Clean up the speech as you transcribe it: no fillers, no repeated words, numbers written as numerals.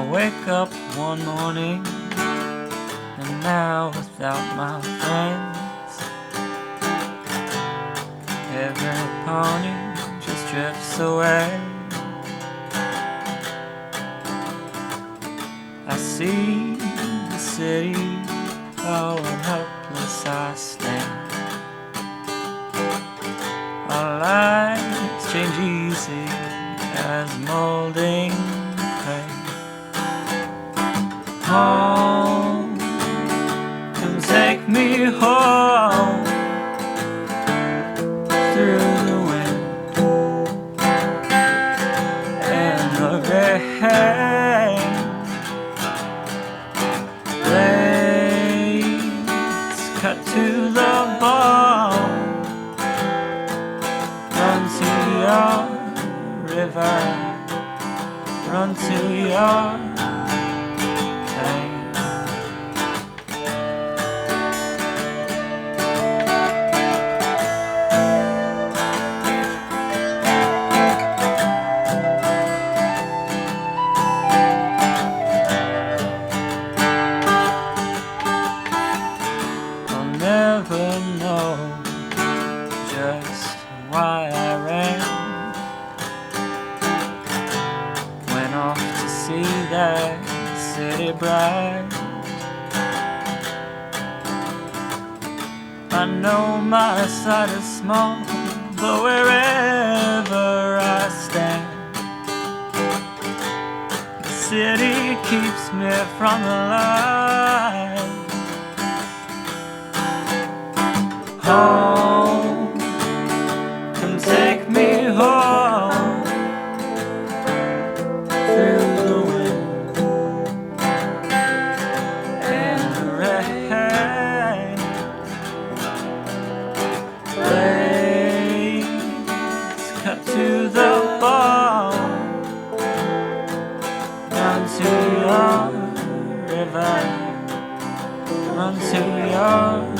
wake up one morning, and now without my friends, every pony just drifts away. I see the city, how helpless I stand. Our lives change easy as molding clay. Home, come take me home through the wind and the rain. Blades cut to the bone. Run to your river, run to your pain. I'll never know just why I ran. Went off to see that city bright. I know my sight is small, but wherever I stand, the city keeps me from the light. Home, come take me home through the wind and the rain. Blades cut to the bone. Run to your river, run to your